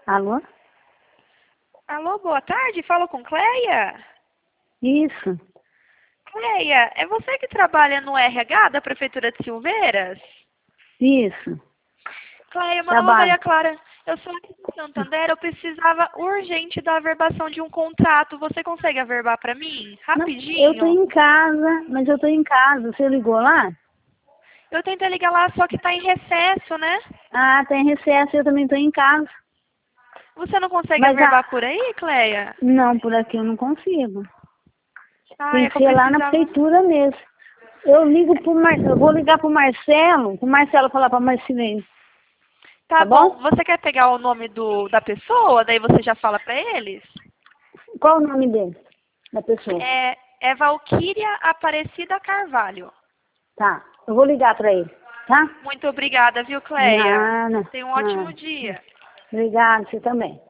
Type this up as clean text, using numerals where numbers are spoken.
Alô? Alô, boa tarde. Falo com Cleia? Isso, Cleia, é você que trabalha no RH da Prefeitura de Silveiras? isso. Cleia, meu nome é Trabalho. Maria Clara. Eu sou aqui de Santander. Eu precisava urgente da averbação de um contrato. Você consegue averbar para mim? Não, eu tô Rapidinho. em casa, mas eu tô em casa. Você ligou lá? Eu tentei ligar lá, só que está em recesso, né? Ah, tem recesso, eu também tô em casa. Você não consegue Mas averbar por aí, Cleia? não, por aqui eu não consigo. Ah, Tem é que que eu ser lá na precisava. prefeitura mesmo. Eu vou ligar pro Marcelo falar pra Marcelene, Tá tá bom. bom? Você quer pegar o nome da pessoa? Daí você já fala para eles? Qual o nome dele? Da pessoa? É Valquíria Aparecida Carvalho. Tá, eu vou ligar pra ele, tá? Muito obrigada, viu, Cleia? Nada. Tenha um ótimo dia. Obrigada, você também.